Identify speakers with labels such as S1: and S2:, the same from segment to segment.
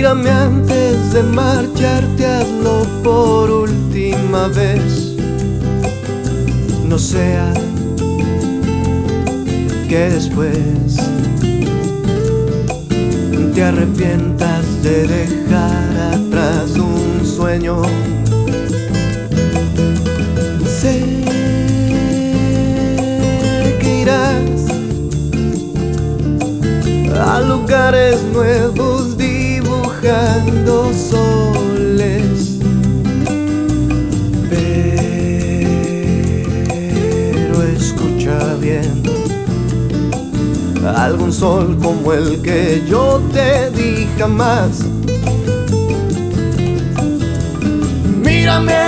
S1: Mírame antes de marcharte, hazlo por última vez. No sea que después te arrepientas de dejar atrás un sueño. Sé que irás a lugares nuevos dibujando soles, pero escucha bien, algún sol como el que yo te di jamás. Mírame,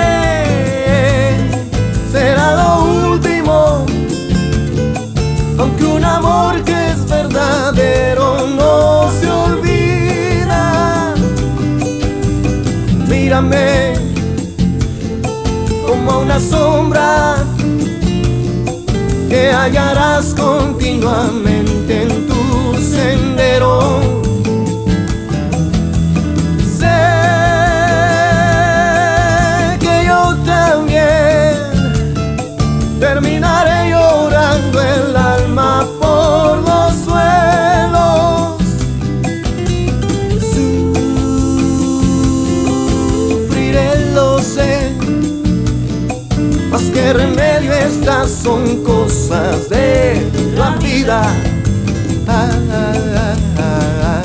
S1: será lo último, aunque un amor que es verdadero no se olvida. Mírame como a una sombra que hallarás continuamente en tu sendero. Sé que yo también terminaré llorando el alma por los suelos. Sufriré, lo sé, más que remedio, estas son cosas de la vida. Ah, ah, ah, ah.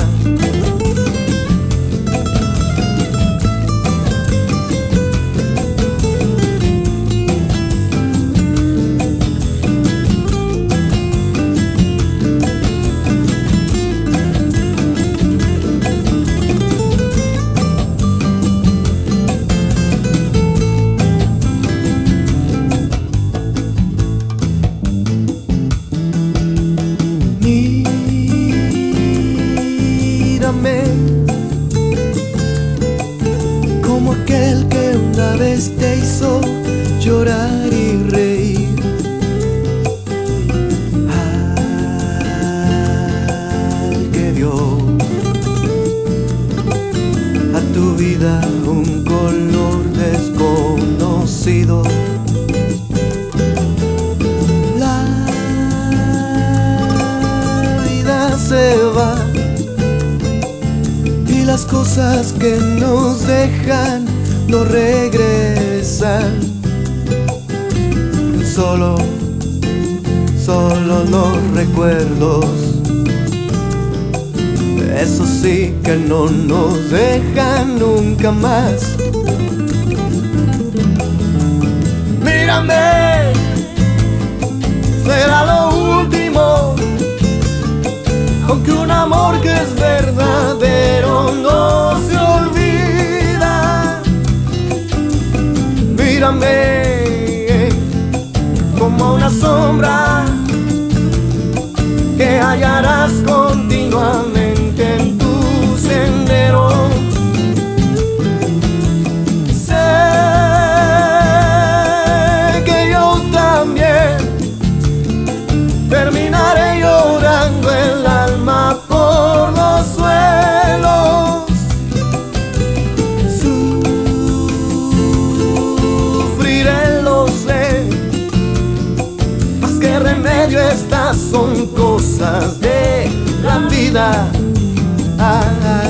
S1: Mírame como aquel que una vez te hizo llorar y reír, al que dio a tu vida un color desconocido. La vida se va y las cosas que nos dejan no regresan. Solo los recuerdos, eso sí que no nos dejan nunca más. Mírame, será lo último, aunque un amor que es verdadero no se olvida. Mírame como una sombra que hallarás continuamente en tu sendero. Sé que yo también terminaré llorando el alma por los suelos. Sufriré, lo sé, más que remedio, estas son cosas de la vida. Ah, ah.